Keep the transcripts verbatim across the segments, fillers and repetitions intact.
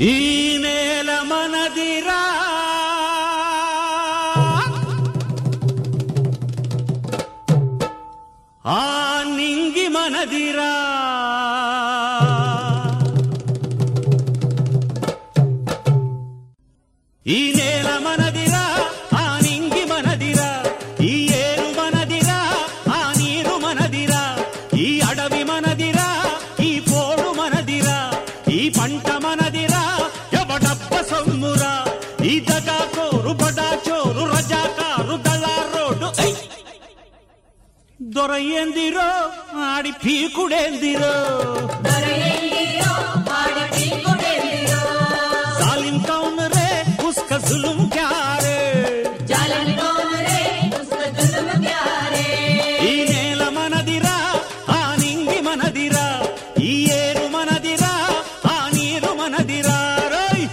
ఈ నేల మనదిరా ఆ నింగి మనదిరా ఈ నేల మనదిరా ఆ నింగి మనదిరా ఈ ఏరు మనదిరా ఆ నీరు మనదిరా ఈ అడవి మనదిరా ఈ పోడు మనదిరా ఈ పంట మనదిరా ఎవడప్ప సొమ్మురా ఈ దగా కోరు బడా చోరు రజాకారు దళారోడు దొరయ్యందిరో ఆడి పీకుడేందిరో जालिम कौन रे उसका जुल्म क्या रे जालिम कौन रे उसका जुल्म क्या रे ఈ నేల మనదిరా ఆ నింగి మనదిరా ఈ ఏరు మనదిరా ఆ నీరు మనదిరా రోయ్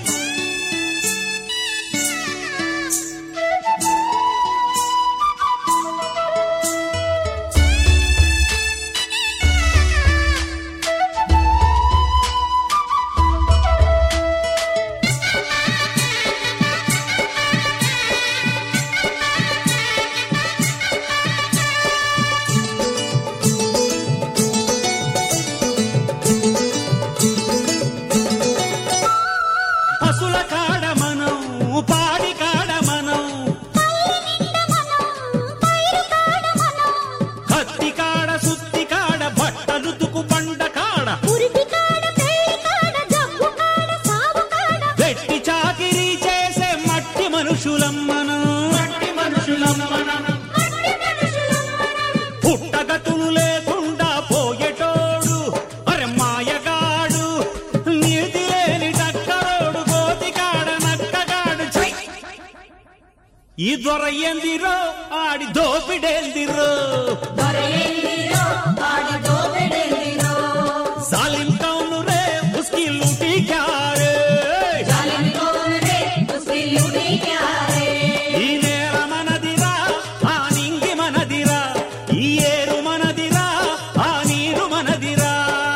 పసుల కాడ మనం పాడి కాడ మనం కత్తి కాడ సుత్తి కాడ బట్టలు తుకు బండ కాడ వెట్టి చాకిరీ చేసే మట్టి మనుషులం మనం మట్టి మనుషులం మనం పుట్టగతులు లేకుండా పోయేటోడు అరే మాయగాడు నీతి లేని టక్కరోడు గోతికాడ నక్కగాడు ఛై! ఈ దొరయ్యందిరో ఆడి దోపిడేందిరో దొరయేందిరో ఆడి దోపిడేందిరో जालिम कौन रे उसकी लूटी क्या रे जालिम कौन रे उसकी लूटी क्या रे ఈ నేల మనదిరా ఆ నింగి మనదిరా ఈ ఏరు మనదిరా ఆ నీరు మనదిరా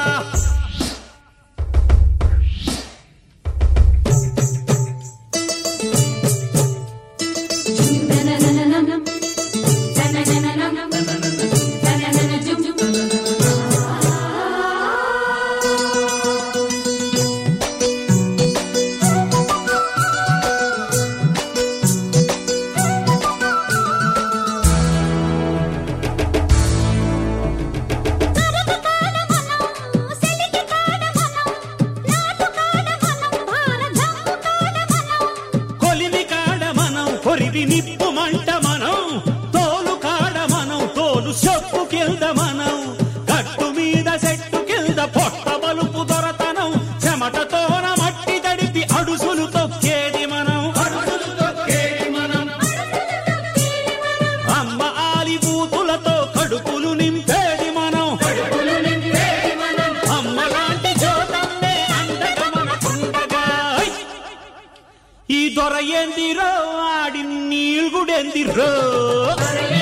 నననననం నననననం నననన జుమ్ జుమ్ కొలిమి కాడ మనం కొరివి నిప్పు మంట మనం తోలు కాడ మనం తోలు చెప్పు కింద మనం గట్టు మీద చెట్టు కింద పొట్ట బలుపు దొరతనం చెమటతోన మట్టి తడిపి అడుసులు తొక్కేది మనం అడుసులు తొక్కేది మనం అమ్మ ఆలి బూతులతో కడుపులు నింపేది మనం కడుపులు నింపేది మనం అమ్మ లాంటి జోతమ్మే అండగా మనకుండగా ఈ దొరయ్యందిరో ఆడి నీల్గుడెందిరో దొరయేందిరో